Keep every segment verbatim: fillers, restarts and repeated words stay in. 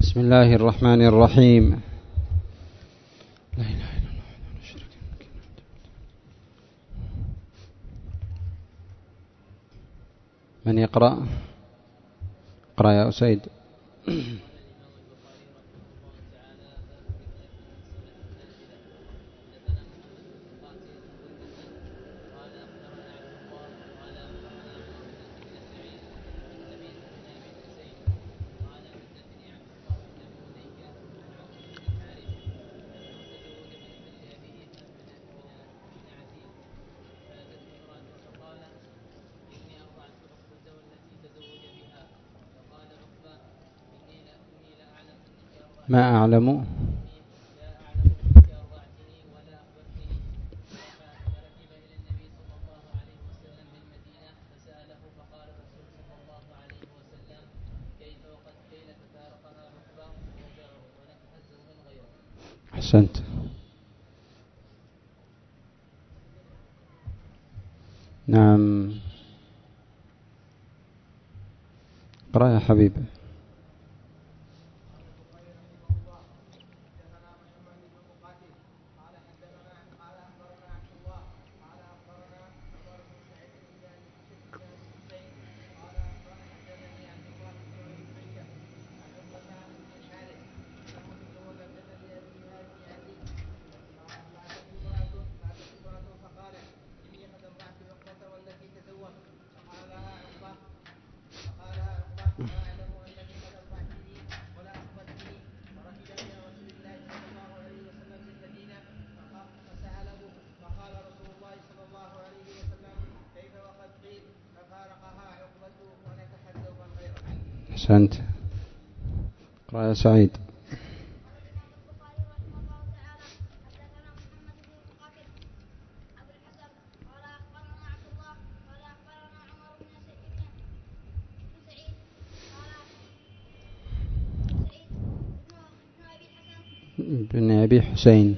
بسم الله الرحمن الرحيم. لا إله إلا الله وحده لا شريك له. من يقرأ؟ اقرأ يا أسيد. ما أعلم أحسنت. نعم اقرأ يا حبيب. أحسنت. اقرأ يا سعيد. بن أبي حسين.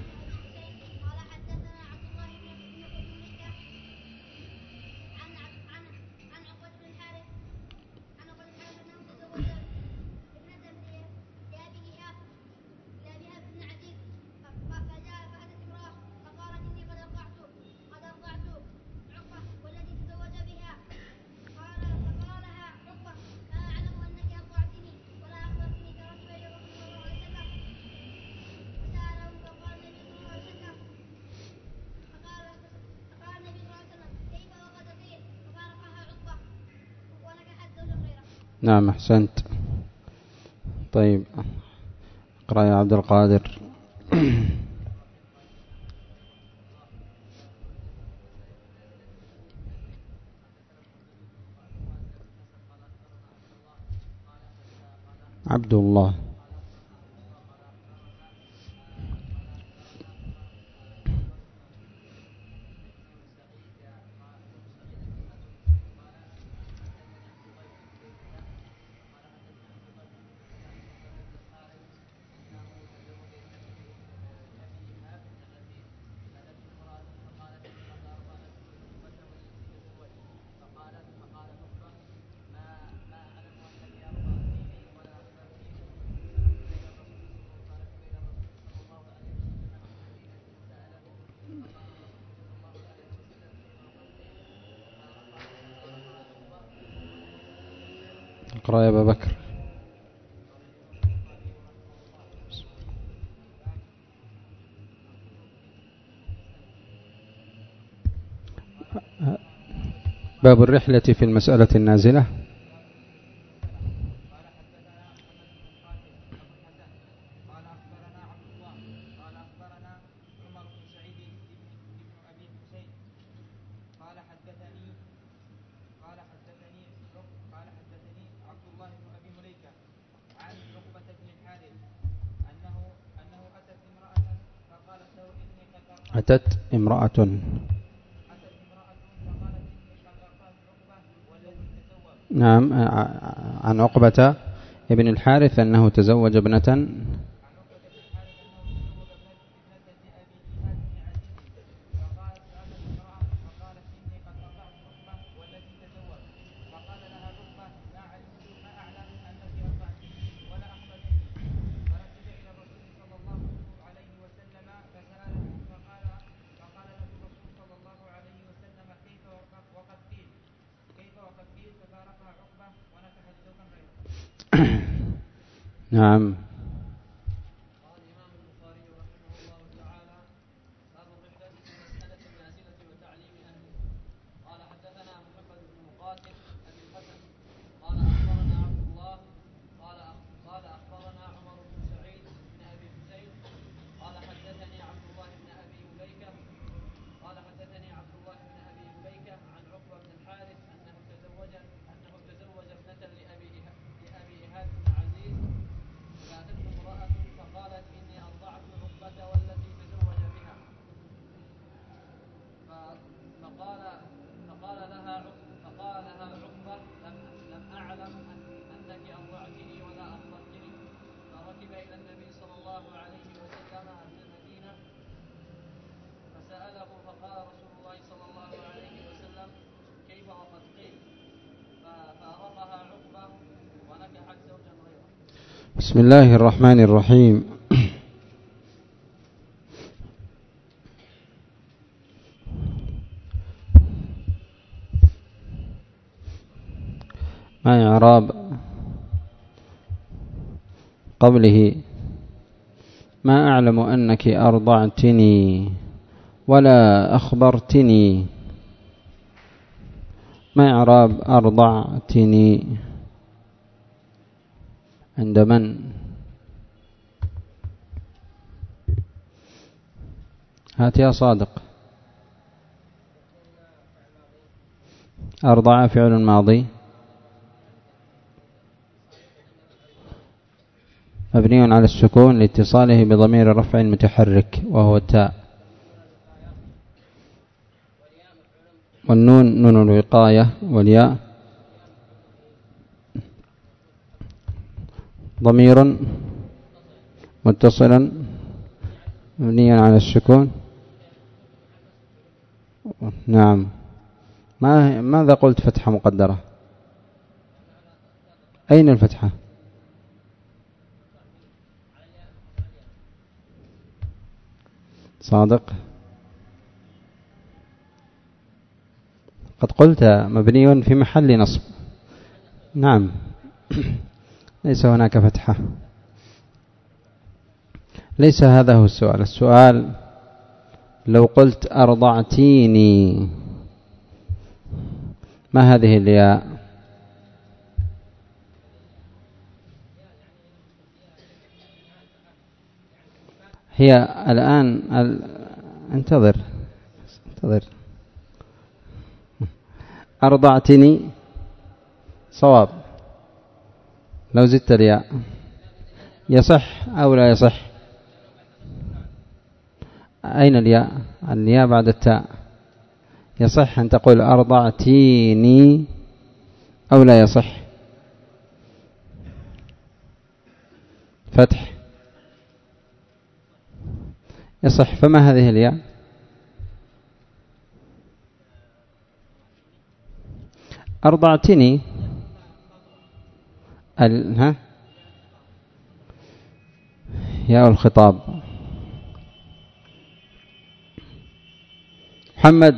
نعم أحسنت. طيب اقرأ يا عبد القادر. عبد الله. اقرأ يا أبا بكر. باب الرحلة في المسألة النازلة. أتت امرأة. نعم عن عقبة ابن الحارث أنه تزوج ابنة. نعم. بسم الله الرحمن الرحيم. ما إعراب قوله ما أعلم أنك أرضعتني ولا أخبرتني؟ ما إعراب أرضعتني عند من؟ هات يا صادق. أرضع فعل ماضي مبني على السكون لاتصاله بضمير رفع متحرك وهو التاء، والنون نون الوقاية، والياء ضمير متصل مبني على السكون. نعم. ما ماذا قلت؟ فتحة مقدرة. أين الفتحة؟ صادق قد قلت مبني في محل نصب. نعم. ليس هناك فتحة. ليس هذا هو السؤال. السؤال لو قلت أرضعتيني، ما هذه الياء؟ هي الآن ال... انتظر انتظر أرضعتني صواب. لو زدت الياء يصح أو لا يصح؟ أين الياء؟ الياء بعد التاء. يصح أن تقول أرضعتيني أو لا يصح؟ فتح يصح. فما هذه الياء؟ أرضعتني ال... ها ياء الخطاب. محمد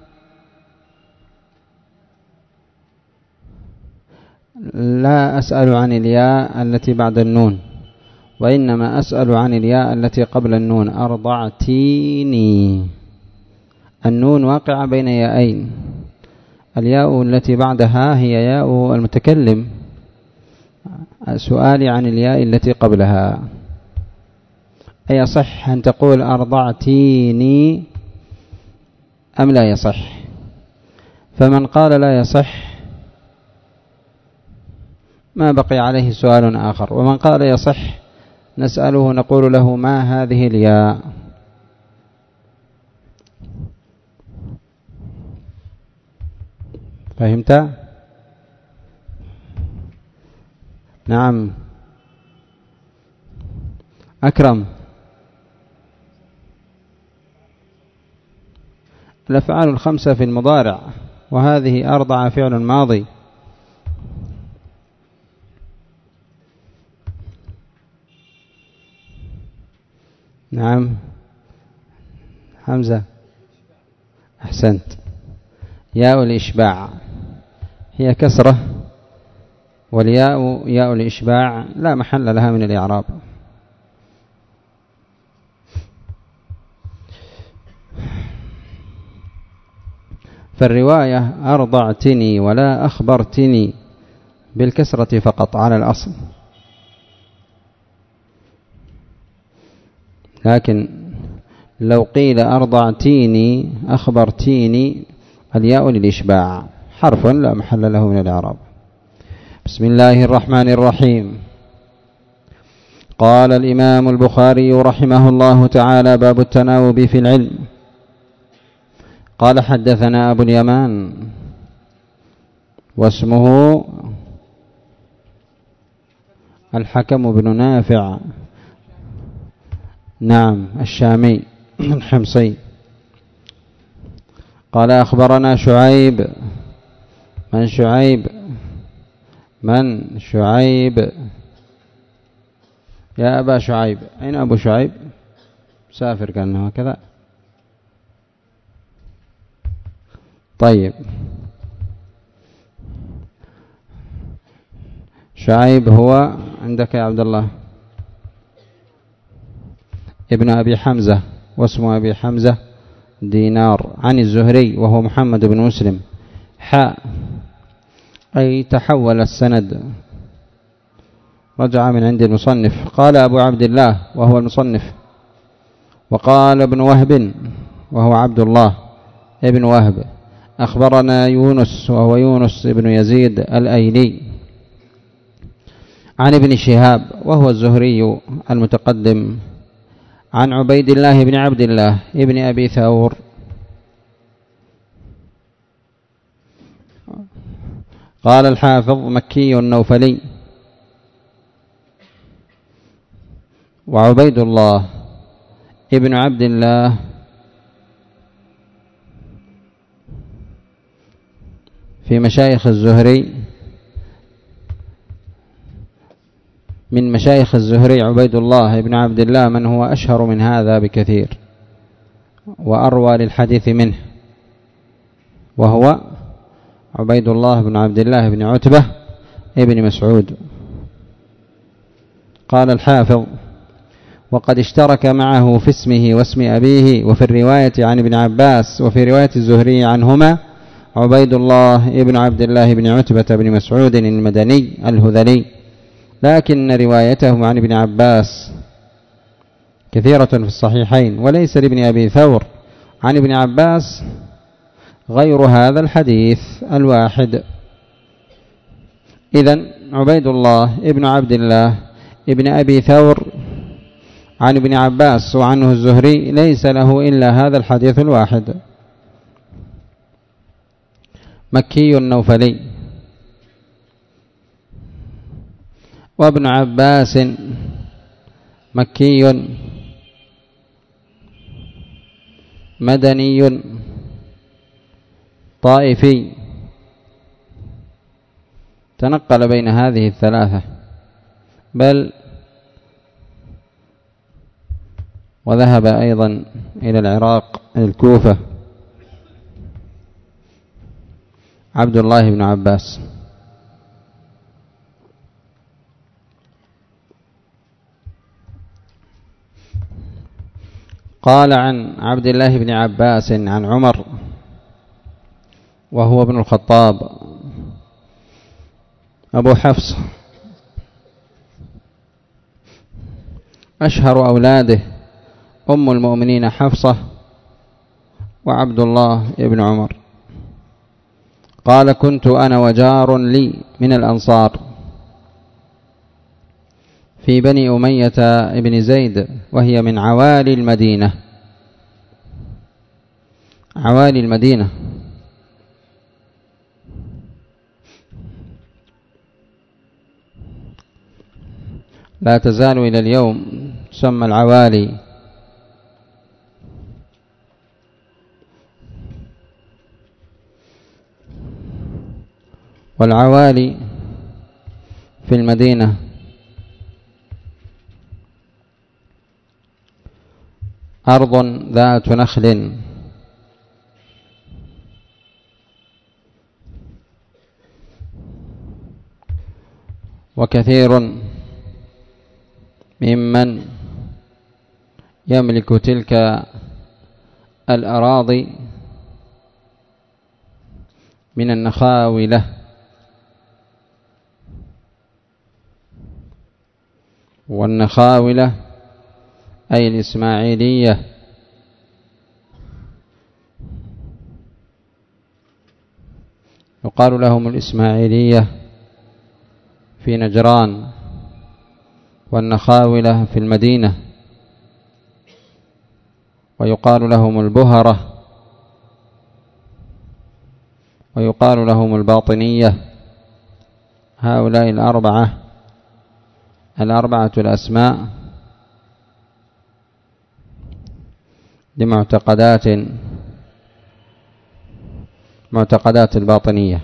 لا أسأل عن الياء التي بعد النون، وإنما أسأل عن الياء التي قبل النون. أرضعتيني النون واقعة بين ياءين، الياء التي بعدها هي ياء المتكلم. سؤالي عن الياء التي قبلها. أي يصح أن تقول أرضعتيني أم لا يصح؟ فمن قال لا يصح ما بقي عليه سؤال آخر، ومن قال يصح نسأله نقول له ما هذه الياء؟ فهمت؟ نعم. أكرم. الأفعال الخمسة في المضارع، وهذه أرضع فعل ماضي. نعم. حمزة أحسنت. ياء الإشباع هي كسرة والياء ياء الإشباع لا محل لها من الإعراب. فالرواية أرضعتني ولا أخبرتني بالكسرة فقط على الأصل، لكن لو قيل أرضعتيني أخبرتيني الياء للإشباع حرف لا محل له من الإعراب. بسم الله الرحمن الرحيم. قال الإمام البخاري رحمه الله تعالى: باب التناوب في العلم. قال: حدثنا أبو اليمان واسمه الحكم بن نافع، نعم الشامي الحمصي. قال: أخبرنا شعيب. من شعيب؟ من شعيب يا أبا شعيب؟ أين أبو شعيب؟ سافر كأنه هكذا. طيب، شعيب هو عندك يا عبد الله ابن أبي حمزة، واسم أبي حمزة دينار، عن الزهري وهو محمد بن مسلم. حاء أي تحول السند، رجع من عند المصنف. قال أبو عبد الله وهو المصنف. وقال ابن وهب وهو عبد الله ابن وهب: أخبرنا يونس وهو يونس ابن يزيد الأيلي، عن ابن شهاب وهو الزهري المتقدم، عن عبيد الله بن عبد الله ابن أبي ثور. قال الحافظ: مكي النوفلي. وعبيد الله ابن عبد الله في مشايخ الزهري، من مشايخ الزهري عبيد الله ابن عبد الله من هو أشهر من هذا بكثير وأروى للحديث منه، وهو عبيد الله بن عبد الله بن عتبة ابن مسعود. قال الحافظ: وقد اشترك معه في اسمه واسم أبيه وفي الرواية عن ابن عباس، وفي رواية الزهري عنهما عبيد الله ابن عبد الله بن عتبة بن مسعود المدني الهذلي، لكن روايته عن ابن عباس كثيرة في الصحيحين، وليس لابن أبي ثور عن ابن عباس غير هذا الحديث الواحد. إذن عبيد الله ابن عبد الله ابن أبي ثور عن ابن عباس وعنه الزهري ليس له إلا هذا الحديث الواحد. مكي النوفلي. وابن عباس مكي مدني طائفي، تنقل بين هذه الثلاثة، بل وذهب أيضا إلى العراق الكوفة. عبد الله بن عباس. قال عن عبد الله بن عباس عن عمر وهو ابن الخطاب أبو حفص، أشهر أولاده أم المؤمنين حفصة وعبد الله ابن عمر. قال: كنت أنا وجار لي من الأنصار في بني أمية ابن زيد، وهي من عوالي المدينة. عوالي المدينة لا تزال إلى اليوم تسمى العوالي. والعوالي في المدينة أرض ذات نخل وكثير ممن يملك تلك الأراضي من النخاولة والنخاولة أي الإسماعيلية يقال لهم الإسماعيلية في نجران والنخاولة في المدينة، ويقال لهم البهرة ويقال لهم الباطنية. هؤلاء الأربعة الأربعة الأسماء لمعتقدات معتقدات الباطنية.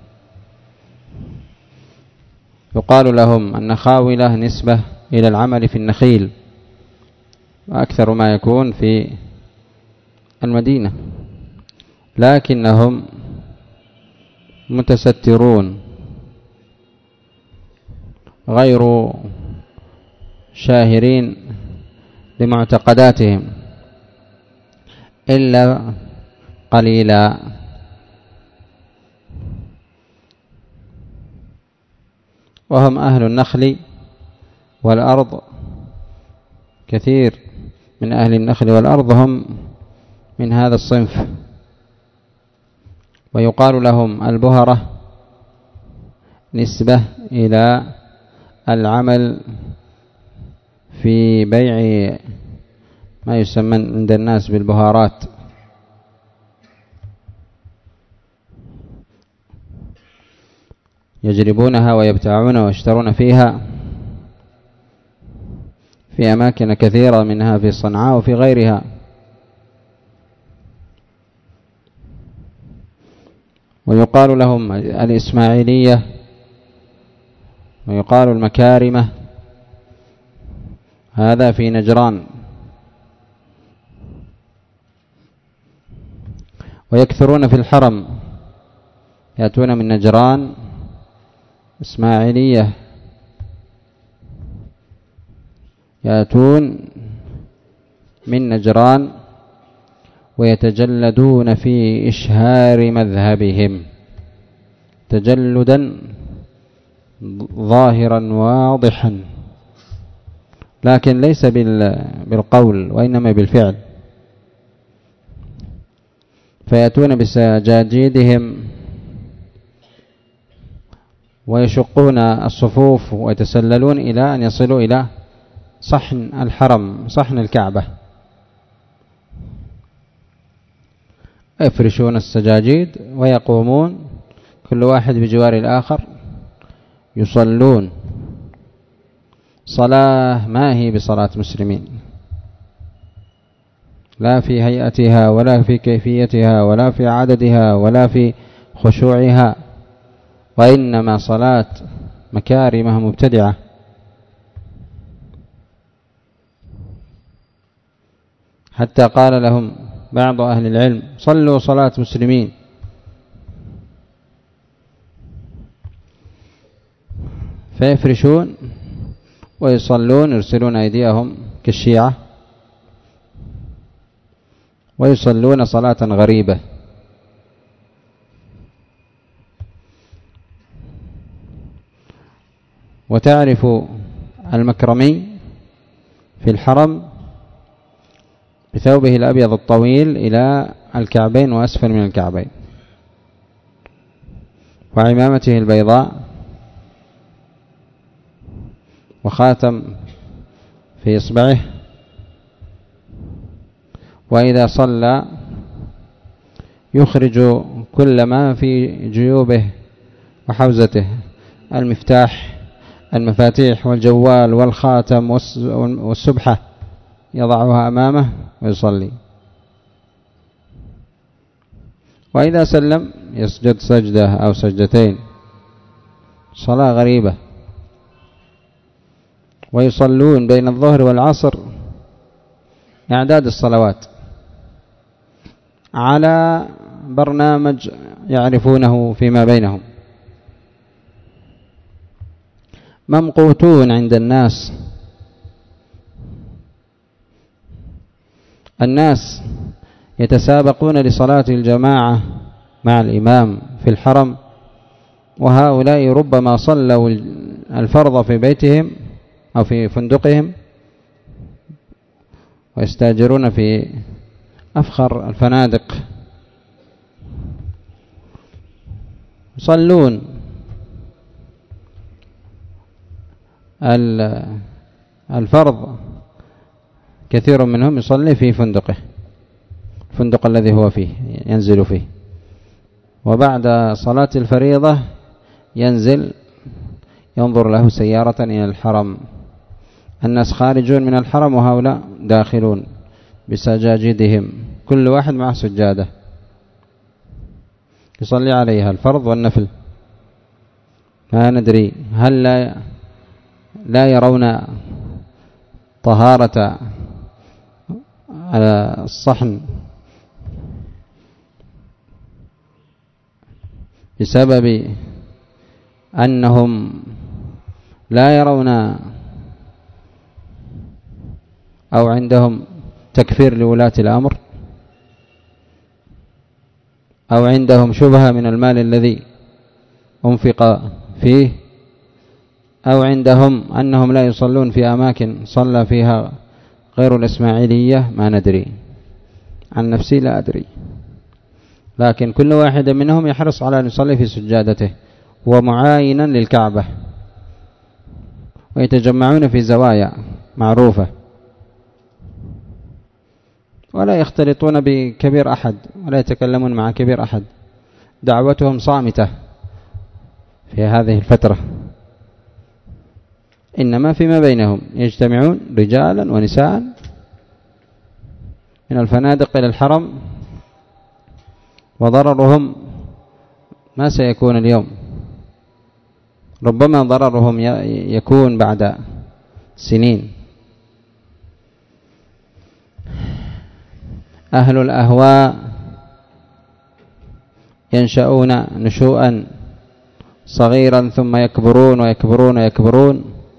يقال لهم النخاولة نسبة إلى العمل في النخيل، وأكثر ما يكون في المدينة، لكنهم متسترون غير شاهرين لمعتقداتهم إلا قليلا. وهم أهل النخل والأرض، كثير من أهل النخل والأرض هم من هذا الصنف. ويقال لهم البهرة نسبة إلى العمل في بيع ما يسمى عند الناس بالبهارات، يجربونها ويبتاعون ويشترون فيها في أماكن كثيرة، منها في صنعاء وفي غيرها. ويقال لهم الإسماعيلية، ويقال المكارمة، هذا في نجران. ويكثرون في الحرم، يأتون من نجران إسماعيلية، يأتون من نجران ويتجلدون في إشهار مذهبهم تجلدا ظاهرا واضحا، لكن ليس بالقول وإنما بالفعل. فيأتون بسجاجيدهم ويشقون الصفوف ويتسللون إلى أن يصلوا إلى صحن الحرم، صحن الكعبة، يفرشون السجاجيد ويقومون كل واحد بجوار الآخر، يصلون صلاة ما هي بصلاة مسلمين، لا في هيئتها ولا في كيفيتها ولا في عددها ولا في خشوعها، وإنما صلاة مكارمة مبتدعة. حتى قال لهم بعض أهل العلم صلوا صلاة مسلمين. فيفرشون ويصلون، يرسلون أيديهم كالشيعة ويصلون صلاة غريبة. وتعرف المكرمي في الحرم بثوبه الأبيض الطويل إلى الكعبين وأسفل من الكعبين، وعمامته البيضاء، وخاتم في إصبعه، وإذا صلى يخرج كل ما في جيوبه وحوزته، المفتاح، المفاتيح والجوال والخاتم والسبحة، يضعها أمامه ويصلي. وإذا سلم يسجد سجدة أو سجدتين، صلاة غريبة. ويصلون بين الظهر والعصر إعداد الصلوات على برنامج يعرفونه فيما بينهم، ممقوتون عند الناس. الناس يتسابقون لصلاة الجماعة مع الإمام في الحرم، وهؤلاء ربما صلوا الفرض في بيتهم أو في فندقهم، ويستاجرون في أفخر الفنادق، يصلون الفرض. كثير منهم يصلي في فندقه، الفندق الذي هو فيه ينزل فيه، وبعد صلاة الفريضة ينزل ينظر له سيارة إلى الحرم. الناس خارجون من الحرم وهؤلاء داخلون بسجاجدهم، كل واحد معه سجادة يصلي عليها الفرض والنفل. ما ندري هل لا, لا يرون طهارة الصحن بسبب أنهم لا يرون أو عندهم تكفير لولاة الأمر، أو عندهم شبهة من المال الذي أنفق فيه، أو عندهم أنهم لا يصلون في أماكن صلى فيها غير الإسماعيلية. ما ندري، عن نفسي لا أدري، لكن كل واحد منهم يحرص على أن يصلي في سجادته ومعاينا للكعبة، ويتجمعون في زوايا معروفة، ولا يختلطون بكبير أحد ولا يتكلمون مع كبير أحد. دعوتهم صامتة في هذه الفترة، إنما فيما بينهم يجتمعون رجالا ونساء من الفنادق إلى الحرم، وضررهم ما سيكون اليوم، ربما ضررهم يكون بعد سنين. أهل الأهواء ينشأون نشوءا صغيرا ثم يكبرون ويكبرون ويكبرون،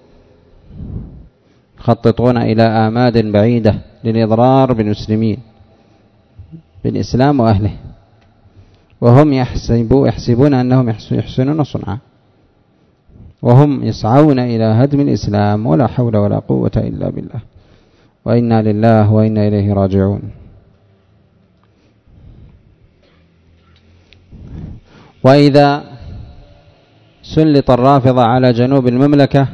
يخططون إلى آماد بعيدة للإضرار بالمسلمين، بالإسلام وأهله، وهم يحسبون, يحسبون أنهم يحسنون صنعا، وهم يسعون إلى هدم الإسلام، ولا حول ولا قوة إلا بالله، وإنا لله وإنا إليه راجعون. وإذا سلط الرافضة على جنوب المملكة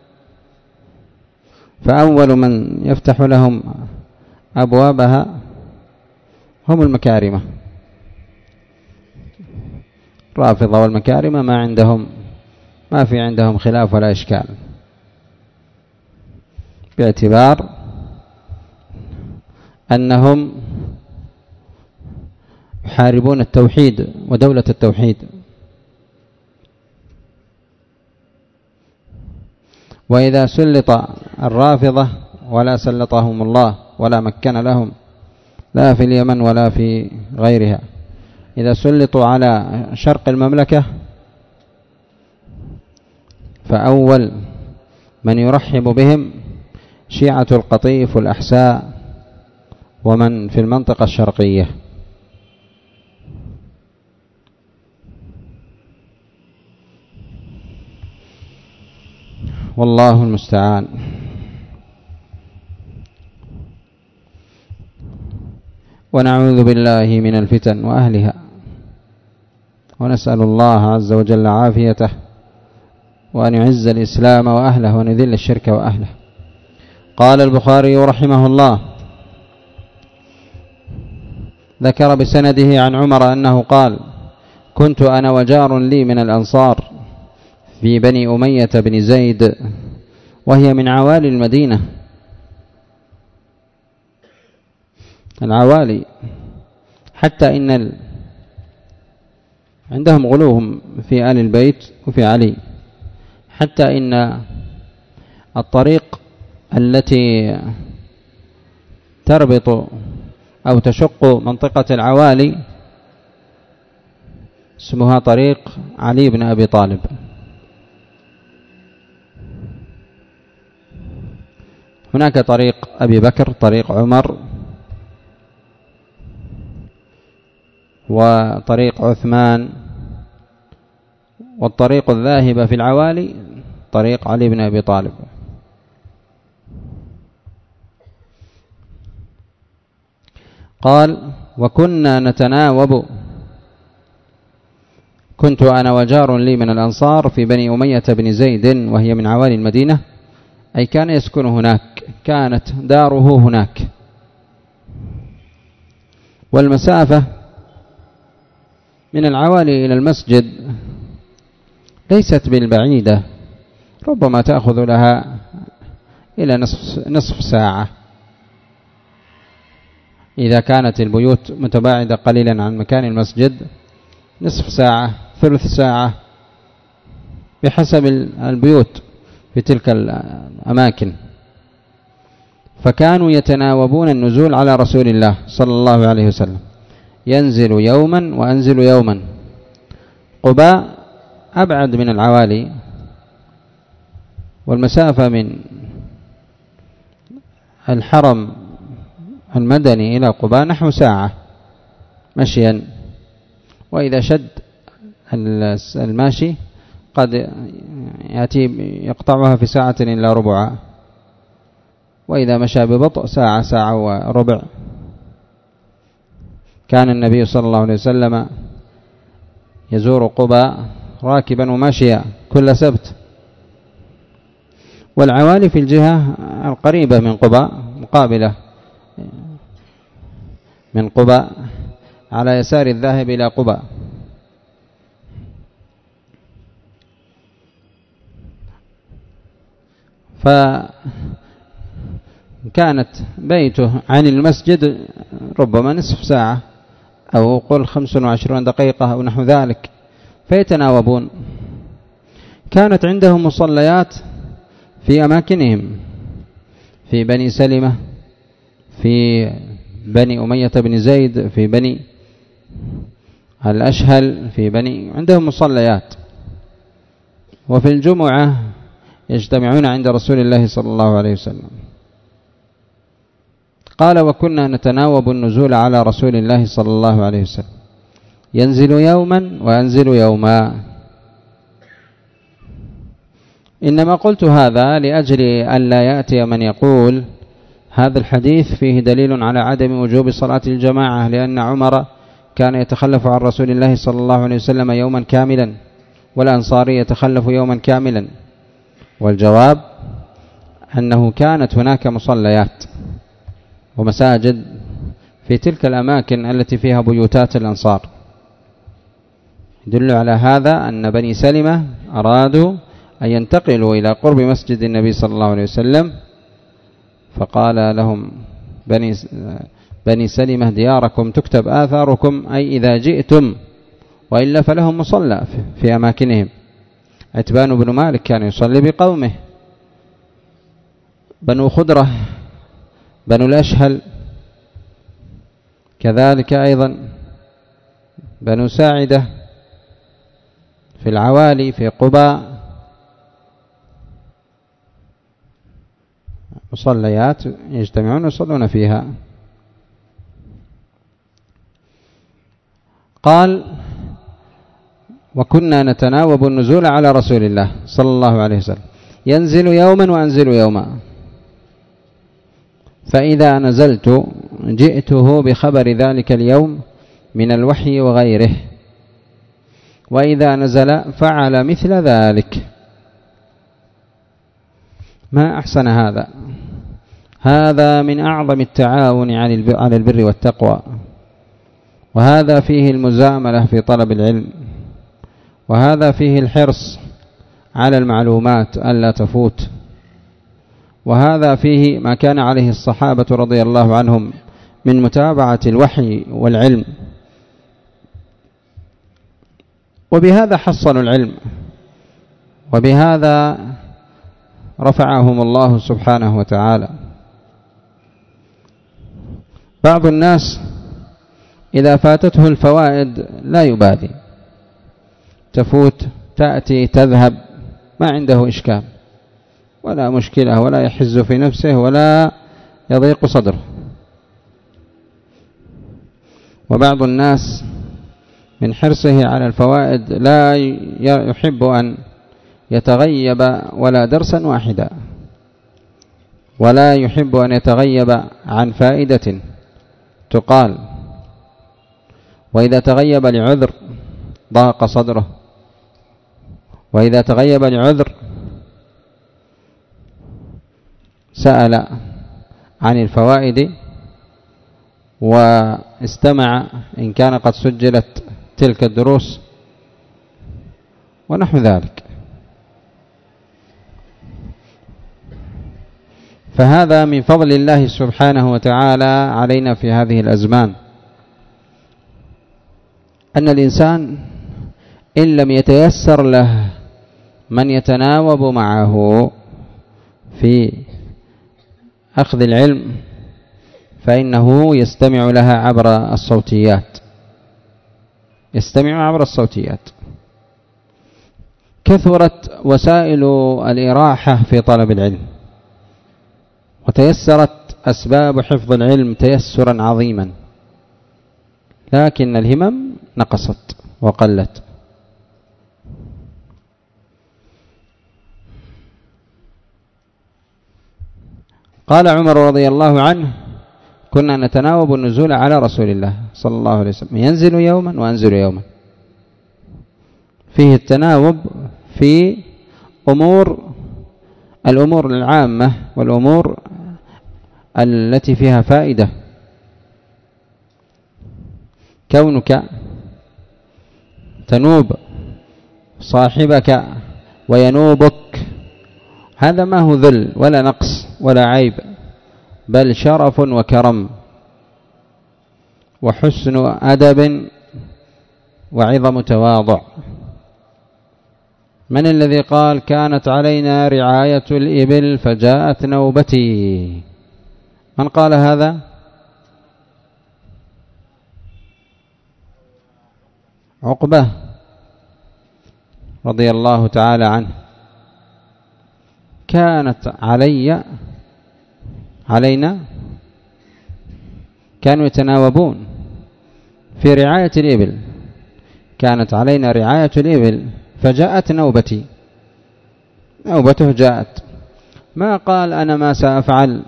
فأول من يفتح لهم أبوابها هم المكارمة. الرافضة والمكارمة ما عندهم ما في عندهم خلاف ولا إشكال، باعتبار أنهم يحاربون التوحيد ودولة التوحيد. وإذا سلط الرافضة ولا سلطهم الله ولا مكن لهم لا في اليمن ولا في غيرها، إذا سلطوا على شرق المملكة فأول من يرحب بهم شيعة القطيف والأحساء ومن في المنطقة الشرقية. والله المستعان. ونعوذ بالله من الفتن وأهلها، ونسأل الله عز وجل عافيته، وأن يعز الإسلام وأهله ونذل الشرك وأهله. قال البخاري رحمه الله ذكر بسنده عن عمر أنه قال: كنت أنا وجار لي من الأنصار في بني أمية بن زيد، وهي من عوالي المدينة. العوالي حتى إن ال... عندهم غلوهم في آل البيت وفي علي، حتى إن الطريق التي تربط أو تشق منطقة العوالي اسمها طريق علي بن أبي طالب، هناك طريق أبي بكر، طريق عمر، وطريق عثمان، والطريق الذاهبة في العوالي طريق علي بن أبي طالب. قال: وكنا نتناوب، كنت أنا وجار لي من الأنصار في بني أمية بن زيد، وهي من عوالي المدينة، أي كان يسكن هناك، كانت داره هناك، والمسافة من العوالي إلى المسجد ليست بالبعيدة، ربما تأخذ لها إلى نصف, نصف ساعة إذا كانت البيوت متباعدة قليلا عن مكان المسجد، نصف ساعة، ثلث ساعة، بحسب البيوت في تلك الأماكن. فكانوا يتناوبون النزول على رسول الله صلى الله عليه وسلم، ينزل يوما وأنزل يوما. قباء أبعد من العوالي، والمسافة من الحرم المدني إلى قباء نحو ساعة مشيا، وإذا شد الماشي قد يأتي يقطعها في ساعة إلا ربع، وإذا مشى ببطء ساعة، ساعة وربع. كان النبي صلى الله عليه وسلم يزور قباء راكبا وماشيا كل سبت. والعوالي في الجهة القريبة من قباء، مقابلة من قباء على يسار الذاهب إلى قباء. فكانت بيته عن المسجد ربما نصف ساعة، أو قل خمس وعشرون دقيقة أو نحو ذلك، فيتناوبون. كانت عندهم مصليات في أماكنهم، في بني سلمة، في بني أمية بن زيد، في بني الأشهل، في بني، عندهم مصليات. وفي الجمعة يجتمعون عند رسول الله صلى الله عليه وسلم. قال: وكنا نتناوب النزول على رسول الله صلى الله عليه وسلم، ينزل يوما وأنزل يوما. إنما قلت هذا لأجل أن لا يأتي من يقول هذا الحديث فيه دليل على عدم وجوب صلاة الجماعة، لأن عمر كان يتخلف عن رسول الله صلى الله عليه وسلم يوما كاملا، والأنصاري يتخلف يوما كاملا. والجواب أنه كانت هناك مصليات ومساجد في تلك الأماكن التي فيها بيوتات الأنصار. يدل على هذا أن بني سلمة أرادوا أن ينتقلوا إلى قرب مسجد النبي صلى الله عليه وسلم، فقال لهم بني, بني سلمة: دياركم تكتب آثاركم، أي إذا جئتم، وإلا فلهم مصلى في أماكنهم. عتبان بن مالك كان يصلي بقومه، بنو خدرة، بنو الأشهل كذلك، أيضا بنو ساعدة في العوالي في قباء، مصليات يجتمعون ويصلون فيها. قال: وكنا نتناوب النزول على رسول الله صلى الله عليه وسلم، ينزل يوما وأنزل يوما، فإذا نزلت جئته بخبر ذلك اليوم من الوحي وغيره، وإذا نزل فعل مثل ذلك. ما أحسن هذا، هذا من أعظم التعاون على البر والتقوى، وهذا فيه المزاملة في طلب العلم، وهذا فيه الحرص على المعلومات ألا تفوت، وهذا فيه ما كان عليه الصحابة رضي الله عنهم من متابعة الوحي والعلم، وبهذا حصلوا العلم، وبهذا رفعهم الله سبحانه وتعالى. بعض الناس إذا فاتته الفوائد لا يبالي، تفوت تأتي تذهب، ما عنده إشكال، ولا مشكلة ولا يحز في نفسه ولا يضيق صدره. وبعض الناس من حرصه على الفوائد لا يحب أن يتغيب ولا درسا واحدا، ولا يحب أن يتغيب عن فائدة تقال، وإذا تغيب لعذر ضاق صدره، وإذا تغيب لعذر سأل عن الفوائد واستمع إن كان قد سجلت تلك الدروس ونحو ذلك. فهذا من فضل الله سبحانه وتعالى علينا في هذه الأزمان، أن الإنسان إن لم يتيسر له من يتناوب معه في أخذ العلم فإنه يستمع لها عبر الصوتيات، يستمع عبر الصوتيات. كثرت وسائل الإراحة في طلب العلم، وتيسرت أسباب حفظ العلم تيسرا عظيما، لكن الهمم نقصت وقلت. قال عمر رضي الله عنه: كنا نتناوب النزول على رسول الله صلى الله عليه وسلم، ينزل يوما وأنزل يوما. فيه التناوب في أمور الأمور العامة والأمور التي فيها فائدة، كونك تنوب صاحبك وينوبك هذا ما هو ذل ولا نقص ولا عيب، بل شرف وكرم وحسن أدب وعظم تواضع. من الذي قال: كانت علينا رعاية الإبل فجاءت نوبتي؟ من قال هذا؟ عقبة رضي الله تعالى عنه. كانت علي علينا كانوا يتناوبون في رعاية الإبل، كانت علينا رعاية الإبل فجاءت نوبتي، نوبته جاءت. ما قال أنا ما سأفعل،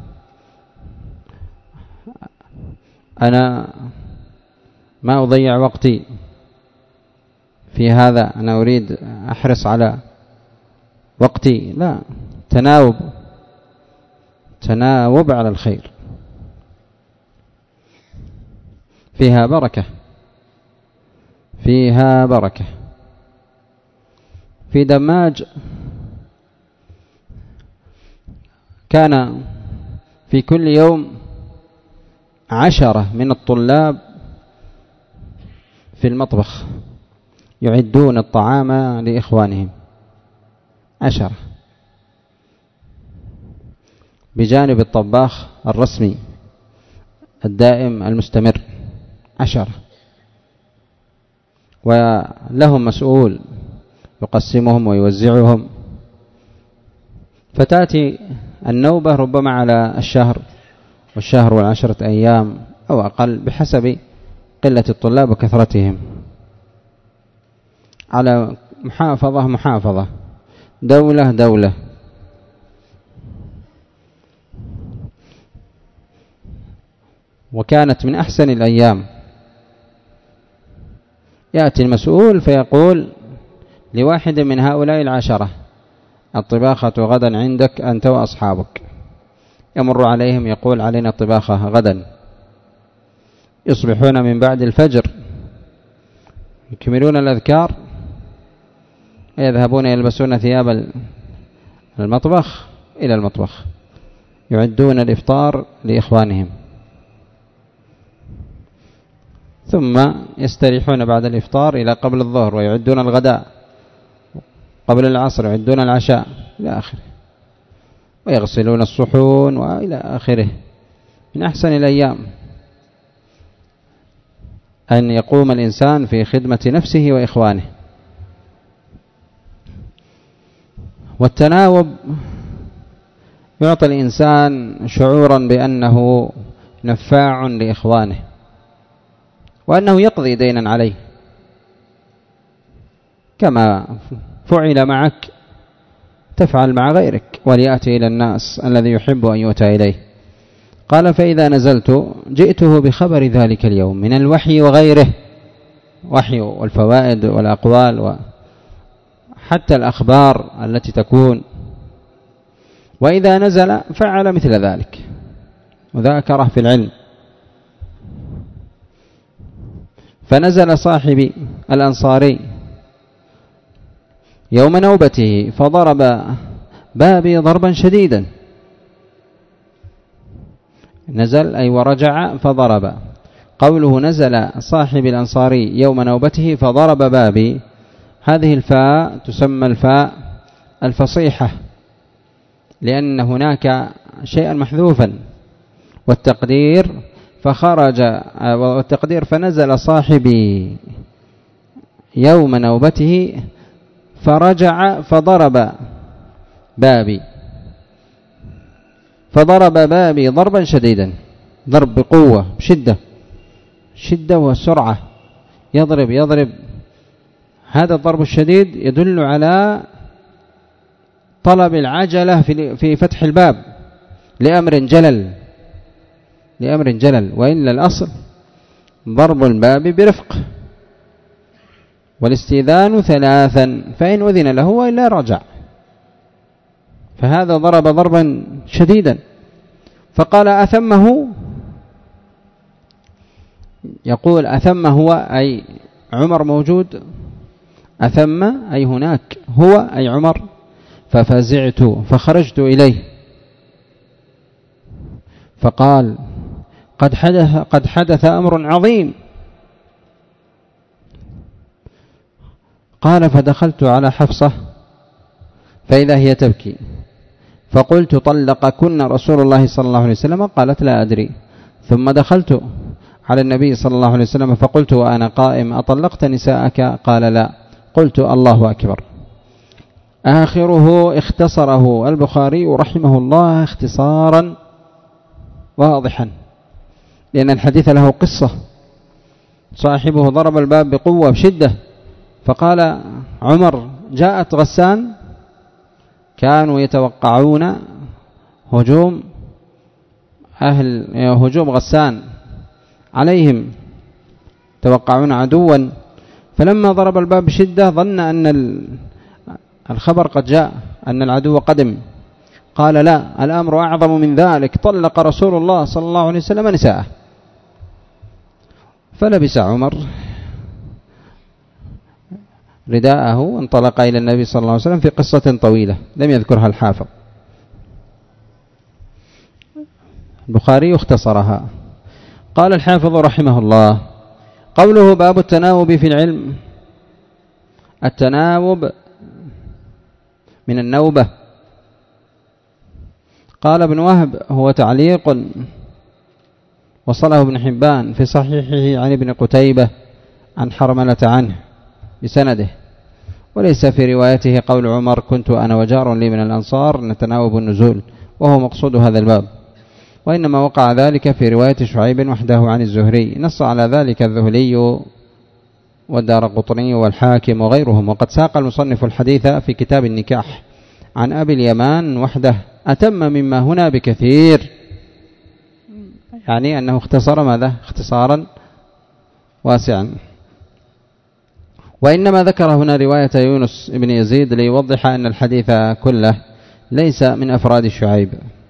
أنا ما أضيع وقتي في هذا، أنا أريد أحرص على وقتي. لا، تناوب تناوب على الخير، فيها بركة، فيها بركة. في دماج كان في كل يوم عشرة من الطلاب في المطبخ يعدون الطعام لإخوانهم، عشرة بجانب الطباخ الرسمي الدائم المستمر، عشرة، ولهم مسؤول يقسمهم ويوزعهم. فتأتي النوبة ربما على الشهر والشهر والعشرة أيام أو أقل بحسب قلة الطلاب وكثرتهم، على محافظة محافظة، دولة دولة. وكانت من أحسن الأيام. يأتي المسؤول فيقول لواحد من هؤلاء العشرة: الطباخة غدا عندك أنت وأصحابك. يمر عليهم يقول: علينا الطباخة غدا. يصبحون من بعد الفجر يكملون الأذكار، يذهبون يلبسون ثياب المطبخ إلى المطبخ، يعدون الإفطار لإخوانهم، ثم يستريحون بعد الإفطار إلى قبل الظهر ويعدون الغداء، قبل العصر يعدون العشاء إلى آخره، ويغسلون الصحون وإلى آخره. من أحسن الأيام أن يقوم الإنسان في خدمة نفسه وإخوانه. والتناوب يعطي الإنسان شعورا بأنه نفاع لإخوانه وأنه يقضي دينا عليه، كما فعل معك تفعل مع غيرك، وليأتي إلى الناس الذي يحب أن يؤتى إليه. قال فإذا نزلت جئته بخبر ذلك اليوم من الوحي وغيره، وحي والفوائد والأقوال وحتى الأخبار التي تكون، وإذا نزل فعل مثل ذلك وذاكره في العلم. فنزل صاحبي الأنصاري يوم نوبته فضرب بابي ضربا شديدا، نزل أي ورجع فضرب. قوله نزل صاحب الأنصاري يوم نوبته فضرب بابي، هذه الفاء تسمى الفاء الفصيحة، لأن هناك شيئا محذوفا، والتقدير فخرج والتقدير فنزل صاحبي يوم نوبته فرجع فضرب بابي، فضرب بابي ضربا شديدا، ضرب بقوة بشدة، شدة وسرعة، يضرب يضرب. هذا الضرب الشديد يدل على طلب العجلة في فتح الباب لأمر جلل لأمر جلل وإلا الأصل ضرب الباب برفق، والاستئذان ثلاثا فإن أذن له وإلا رجع. فهذا ضرب ضربا شديدا. فقال أثمه، يقول أثم هو أي عمر موجود، أثم أي هناك، هو أي عمر. ففزعت فخرجت إليه فقال قد حدث, قد حدث أمر عظيم. قال فدخلت على حفصة فإذا هي تبكي، فقلت طلقكن رسول الله صلى الله عليه وسلم؟ قالت لا أدري. ثم دخلت على النبي صلى الله عليه وسلم فقلت وأنا قائم أطلقت نساءك؟ قال لا. قلت الله أكبر. آخره اختصره البخاري رحمه الله اختصارا واضحا، لأن الحديث له قصة. صاحبه ضرب الباب بقوة بشدة، فقال عمر جاءت غسان، كانوا يتوقعون هجوم أهل هجوم غسان عليهم، توقعون عدوا، فلما ضرب الباب بشدة ظن أن الخبر قد جاء أن العدو قدم. قال لا، الأمر أعظم من ذلك، طلق رسول الله صلى الله عليه وسلم نساءه. فلبس عمر رداءه وانطلق إلى النبي صلى الله عليه وسلم في قصة طويلة لم يذكرها الحافظ، البخاري اختصرها. قال الحافظ رحمه الله: قوله باب التناوب في العلم. التناوب من النوبة. قال ابن وهب: هو تعليق وصله ابن حبان في صحيحه عن ابن قتيبة عن حرملة عنه بسنده، وليس في روايته قول عمر: كنت أنا وجار لي من الأنصار نتناوب النزول، وهو مقصود هذا الباب، وإنما وقع ذلك في رواية شعيب وحده عن الزهري. نص على ذلك الذهلي والدارقطني والحاكم وغيرهم. وقد ساق المصنف الحديث في كتاب النكاح عن أبي اليمان وحده أتم مما هنا بكثير، يعني أنه اختصر ماذا؟ اختصارا واسعا. وإنما ذكر هنا رواية يونس بن يزيد ليوضح أن الحديث كله ليس من أفراد شعيب.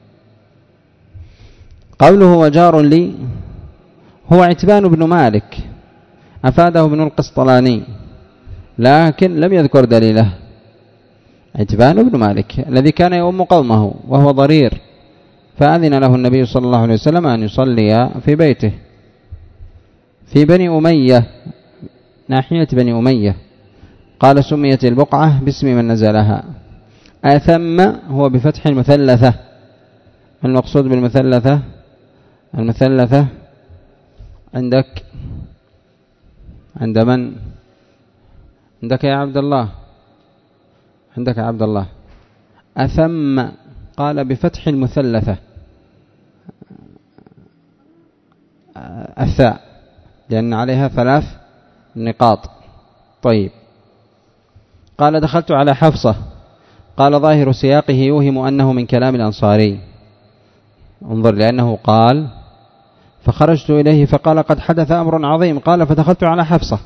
قوله وجار لي هو عتبان بن مالك، أفاده ابن القسطلاني لكن لم يذكر دليله. عتبان بن مالك الذي كان يؤم قومه وهو ضرير، فأذن له النبي صلى الله عليه وسلم أن يصلي في بيته في بني أمية، ناحية بني أمية. قال: سميت البقعة باسم من نزلها. أثم هو بفتح المثلثة. المقصود بالمثلثة المثلثة عندك عند من؟ عندك يا عبد الله، عندك يا عبد الله. أثم قال بفتح المثلثة الثاء لأن عليها ثلاث نقاط. طيب قال دخلت على حفصة، قال ظاهر سياقه يوهم أنه من كلام الأنصاري. انظر، لأنه قال فخرجت إليه فقال قد حدث أمر عظيم، قال فدخلت على حفصة،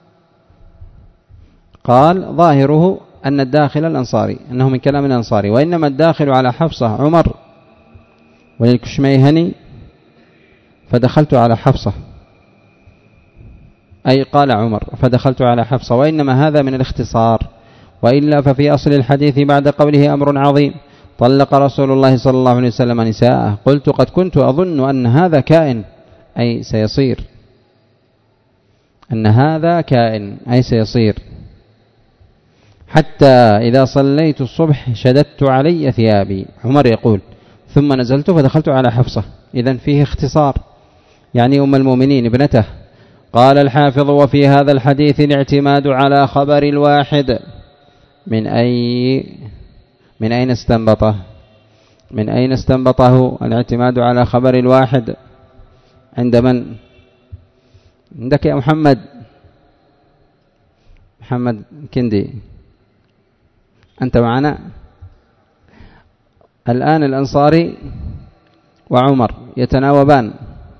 قال ظاهره أن الداخل الأنصاري، أنه من كلام الأنصاري، وإنما الداخل على حفصة عمر والكشميهني فدخلت على حفصة، أي قال عمر فدخلت على حفصة، وإنما هذا من الاختصار، وإلا ففي أصل الحديث بعد قوله أمر عظيم طلق رسول الله صلى الله عليه وسلم نساءه، قلت قد كنت أظن أن هذا كائن أي سيصير، أن هذا كائن أي سيصير، حتى إذا صليت الصبح شددت علي ثيابي. عمر يقول ثم نزلت فدخلت على حفصة، إذن فيه اختصار، يعني أم المؤمنين ابنته. قال الحافظ وفي هذا الحديث الاعتماد على خبر الواحد. من أي من أين استنبطه من أين استنبطه الاعتماد على خبر الواحد؟ عند من؟ عندك يا محمد محمد كندي، أنت معنا الآن. الأنصاري وعمر يتناوبان.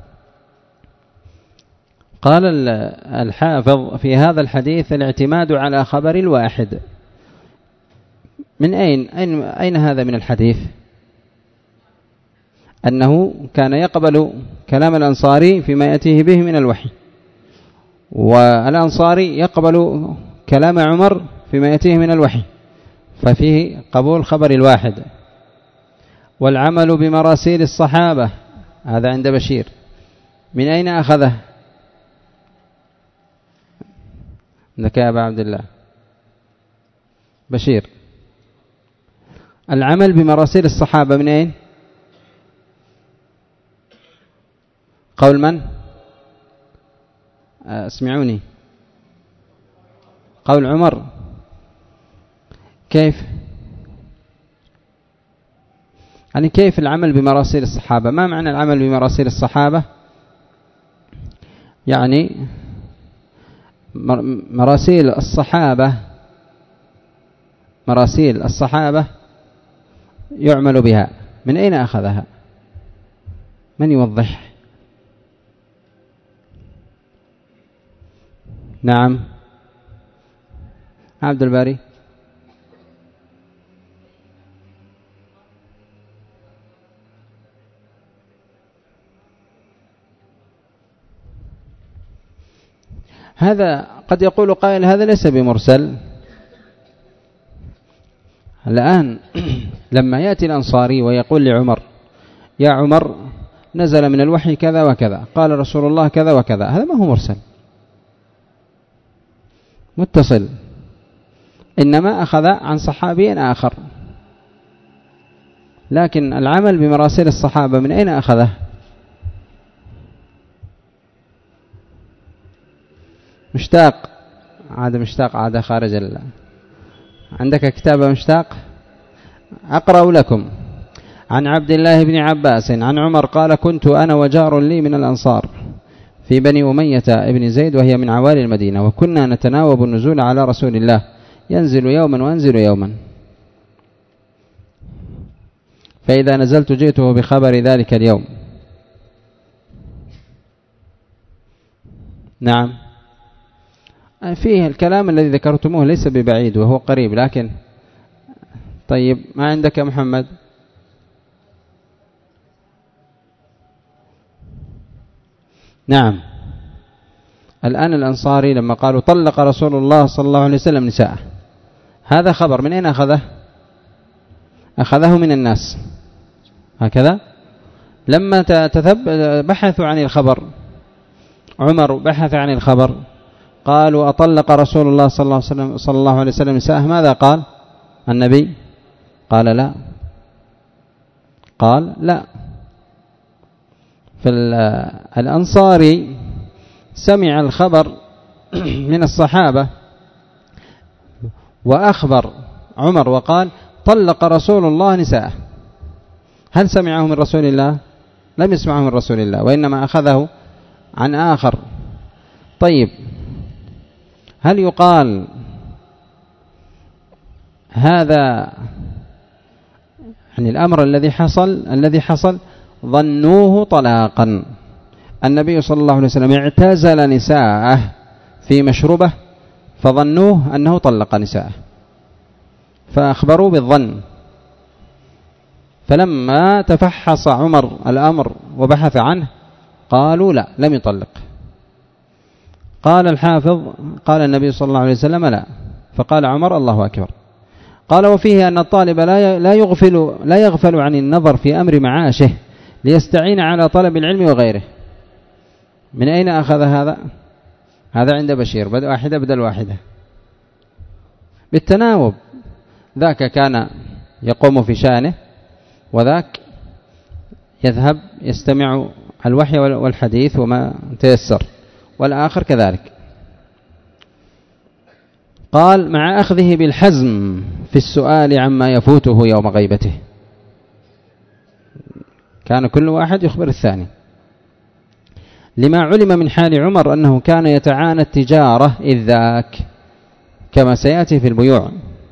قال الحافظ في هذا الحديث الاعتماد على خبر الواحد. من أين أين, أين هذا من الحديث؟ أنه كان يقبل كلام الأنصاري فيما يأتيه به من الوحي، والأنصاري يقبل كلام عمر فيما يأتيه من الوحي، ففيه قبول خبر الواحد. والعمل بمراسيل الصحابة هذا عند بشير. من أين أخذه؟ عندك يا أبا عبد الله بشير. العمل بمراسيل الصحابة من أين؟ قول من؟ اسمعوني. قول عمر. كيف؟ يعني كيف العمل بمراسيل الصحابة؟ ما معنى العمل بمراسيل الصحابة؟ يعني مراسيل الصحابة مراسيل الصحابة يعمل بها. من أين أخذها؟ من يوضح؟ نعم عبد الباري. هذا قد يقول قائل هذا ليس بمرسل. الآن لما يأتي الأنصاري ويقول لعمر يا عمر نزل من الوحي كذا وكذا، قال رسول الله كذا وكذا، هذا ما هو مرسل، متصل، إنما أخذ عن صحابي آخر. لكن العمل بمراسيل الصحابة من أين أخذه؟ مشتاق عاد مشتاق عاد خارج ال... عندك كتابة مشتاق؟ أقرأ لكم. عن عبد الله بن عباس عن عمر قال كنت أنا وجار لي من الأنصار في بني أمية ابن زيد وهي من عوالي المدينة، وكنا نتناوب النزول على رسول الله، ينزل يوما وأنزل يوما، فإذا نزلت جئته بخبر ذلك اليوم. نعم فيه الكلام الذي ذكرتموه ليس ببعيد وهو قريب، لكن طيب ما عندك يا محمد؟ نعم الآن الأنصاري لما قالوا طلق رسول الله صلى الله عليه وسلم نساءه، هذا خبر من أين أخذه؟ أخذه من الناس هكذا. لما بحثوا عن الخبر، عمر بحث عن الخبر، قالوا أطلق رسول الله صلى الله عليه وسلم صلى الله عليه وسلم نساءه، ماذا قال النبي؟ قال لا قال لا فالأنصاري سمع الخبر من الصحابة وأخبر عمر وقال طلق رسول الله نساءه، هل سمعه من رسول الله؟ لم يسمعه من رسول الله، وإنما أخذه عن آخر. طيب، هل يقال هذا يعني الأمر الذي حصل الذي حصل ظنوه طلاقا؟ النبي صلى الله عليه وسلم اعتزل نساءه في مشروبه فظنوه أنه طلق نساءه، فأخبروا بالظن. فلما تفحص عمر الأمر وبحث عنه قالوا لا، لم يطلق. قال الحافظ قال النبي صلى الله عليه وسلم لا، فقال عمر الله أكبر. قال وفيه أن الطالب لا يغفل لا يغفل عن النظر في أمر معاشه ليستعين على طلب العلم وغيره. من أين أخذ هذا؟ هذا عند بشير، بدأ واحدة بدل واحدة بالتناوب. ذاك كان يقوم في شأنه، وذاك يذهب يستمع الوحي والحديث وما تيسر، والآخر كذلك. قال مع أخذه بالحزم في السؤال عما يفوته يوم غيبته، كان كل واحد يخبر الثاني. لما علم من حال عمر أنه كان يتعانى التجارة إذ ذاك كما سيأتي في البيوع،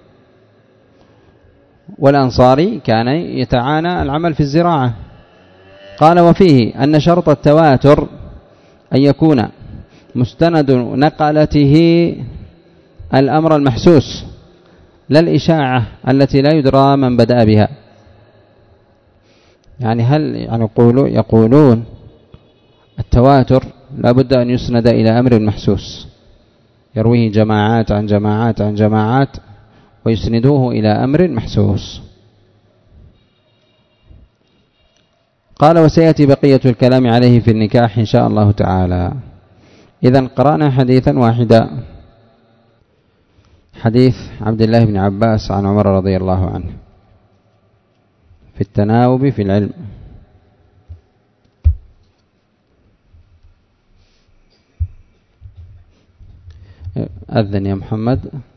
والأنصاري كان يتعانى العمل في الزراعة. قال وفيه أن شرط التواتر أن يكون مستند نقلته الأمر المحسوس، لا الإشاعة التي لا يدرى من بدأ بها. يعني هل يعني يقولون, يقولون التواتر لا بد أن يسند إلى أمر محسوس، يرويه جماعات عن جماعات عن جماعات ويسندوه إلى أمر محسوس. قال وسيأتي بقية الكلام عليه في النكاح إن شاء الله تعالى. إذن قرأنا حديثا واحدا، حديث عبد الله بن عباس عن عمر رضي الله عنه في التناوب في العلم. أذن يا محمد.